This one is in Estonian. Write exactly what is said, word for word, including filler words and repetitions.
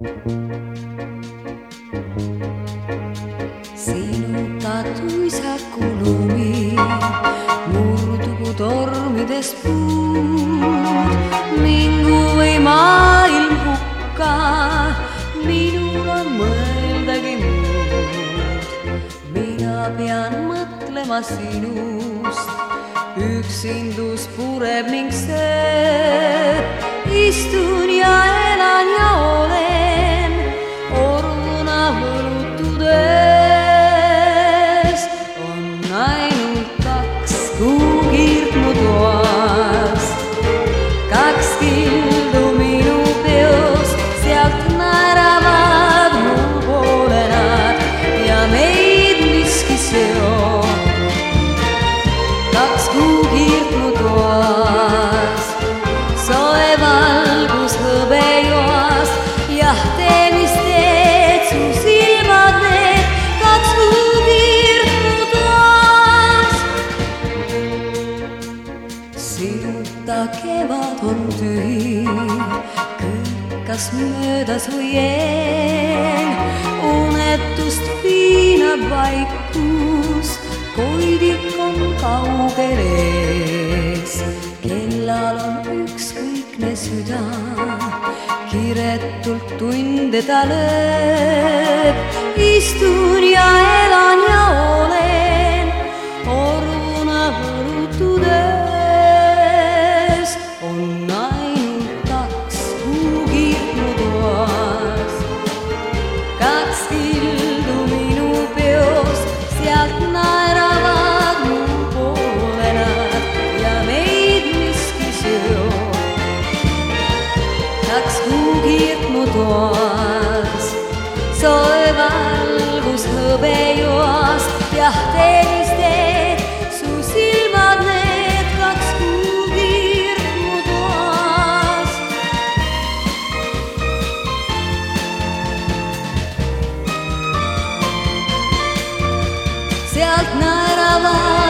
Sinu tatuisaku lumi murdugu tormides puud. Mingu või maailm hukka, minul on mõeldagi muud. Mina pean mõtlema sinust, üksindus pureb ning see. Istun ja elan ja olen oruna võlutudes. On ainult kaks kuukiirt mu toas, kaks kildu minu peos, sealt naeravad mu poole nad ja meid miski seob. Kaks kuukiirt mu toas, soe valgus hõbejoas, jah tee, mis teed, su silmad need, kaks kuukiirt mu toas. Sinuta kevad on tühi, kõikas möödas hoien, unetust piinab vaikus, koidik on kaugel ees. Kellal on ükskõikne süda, kiretult tunde ta lööb. Istun ja elan ja olen oruna võlutudes. On ainult kaks kuukiirt mu toas, kaks kildu minu peos, sealt naeravad mu poole nad ja meid miski seob. Kaks kuukiirt mu toas, soe valgus hõbejoas, jah tee, mis teed, su silmad need, kaks kuukiirt mu toas. Sealt naeravad